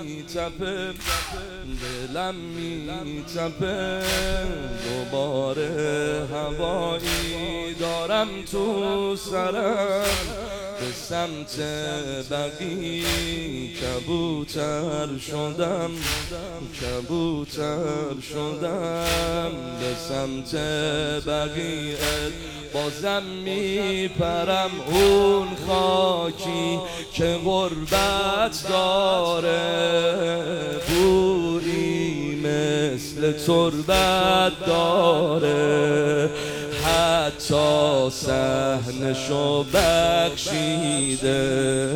میتپه دلم میتپه دوباره هوایی دارم تو سرم به سمت بقی کبوتر شدم کبوتر شدم به سمت بقی بازم میپرم اون خاکی که غربت داره بویی مثل تربت داره حتی صحنشو بخشیده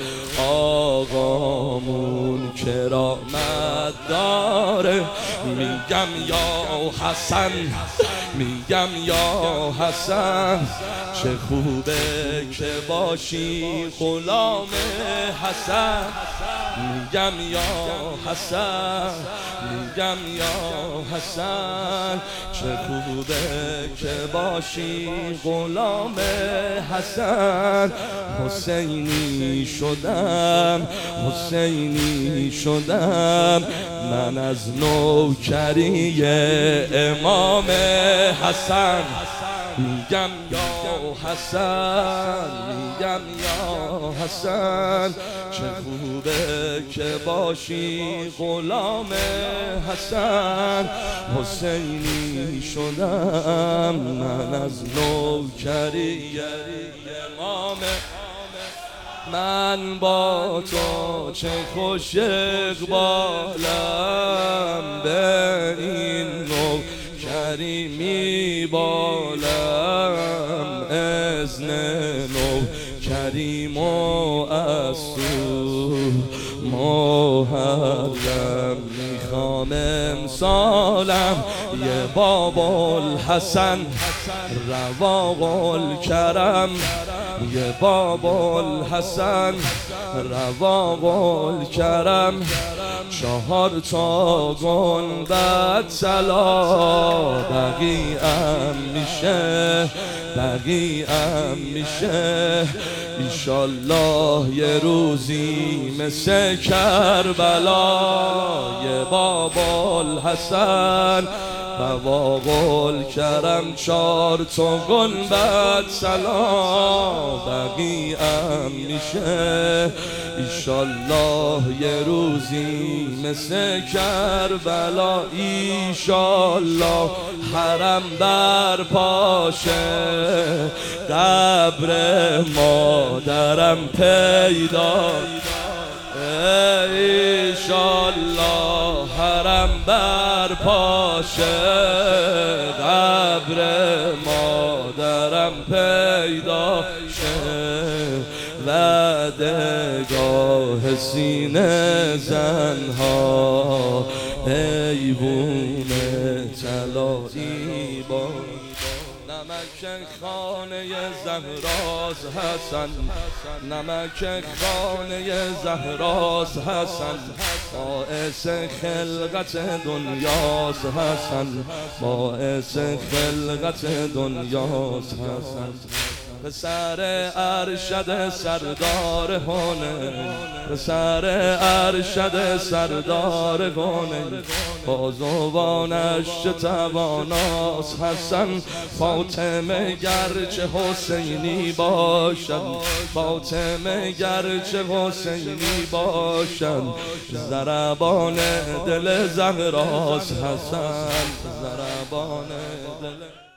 آقامون کرامت داره میگم یا حسن میگم یا حسن چه خوبه که باشی غلام حسن میگم یا حسن میگم یا حسن چه خوبه که باشی غلام حسن حسینی شدم حسینی شدم من از نوکری امام حسن میگم یا حسن میگم یا حسن چه خوبه که باشی غلام حسن حسینی شدم من از نوکری امام من با تو چه خوش اقبالم به این نوکری میبالم اذن نوکریم و از تو محرم میخوام امسالم یه باب الحسن رواق الکرم یه باب الحسن رواق الکرم 4 تا گنبد طلا بقیه‌ام میشه بقیه‌ام میشه ایشالله یه روزی مثل کربلا یه باب الحسن رواق الکرم 4 تا گنبد طلا بقیه‌ام میشه ایشالله یه روزی مثل کربلا ایشالله حرم بر پاشه قبر مادرم پیدا ایشالله حرم بر پاشه قبر مادرم پیدا شه وعدگاه سینه زنها ایوون طلایی با نمک خانه زهراز حسن نمک خانه زهراز حسن باعث خلقت دنیاز حسن باعث خلقت دنیاز حسن پسر ارشد سردار هونه پسر ارشد سردار هونه بازوانش چه تواناست حسن فاطمه گرچه حسینی باشد فاطمه گرچه حسینی باشد ضربان دل زهراست حسن ضربان دل